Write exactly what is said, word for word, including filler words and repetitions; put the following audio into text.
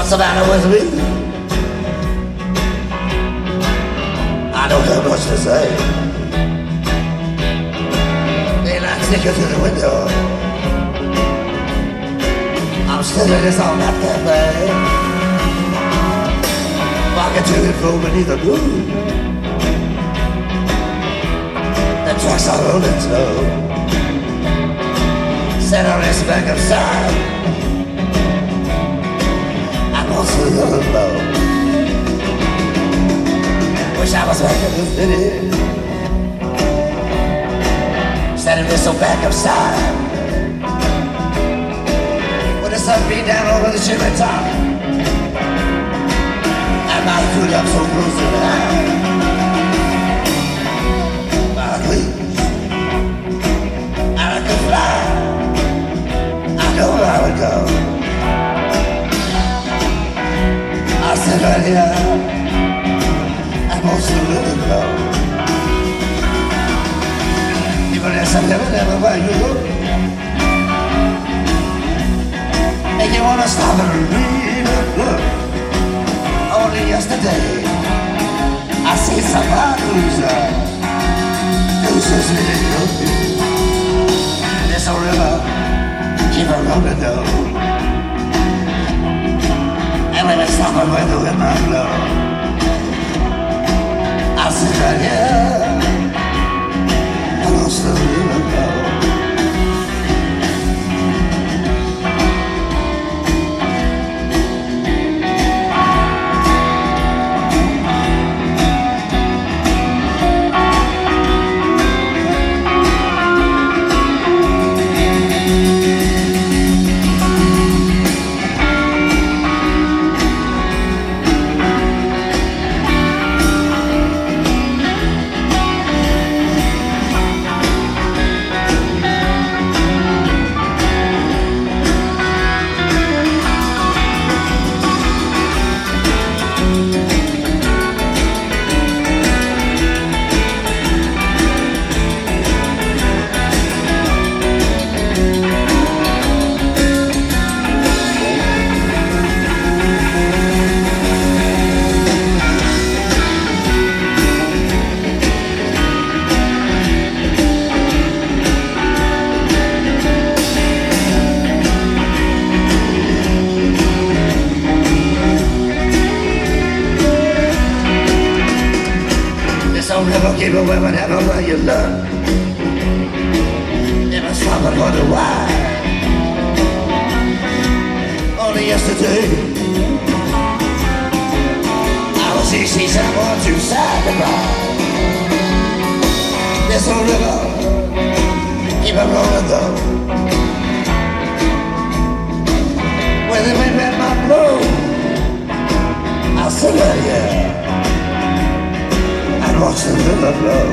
What's the matter with me? I don't have much to say. They like sticking through the window. I'm still in this all night cafe, walking to and fro beneath the moon. The trucks are rolling slow, set on this back of side. I'm also a little low. Wish I was back in the city, standing this so back of side. When the sun beat down over the chimney top, and my foot up so close to the eye. My wings, and I could fly. I know where I would go. I sit right here, I'm also a little low. Even as I never, never where you look, make you wanna stop and read a book. Only yesterday, I see somebody who's uh, who's just really good. This old river, keep a rolling though. And when I stop and when the wind might blow, I'll sit right here, and I'll still really go. Don't ever give away whatever where you learn. Never stop and wonder why. Only yesterday I was easy someone too sad to cry. This old river, keep it rolling though. Where the wind met my blow, I'll sit right here and watch the river flow.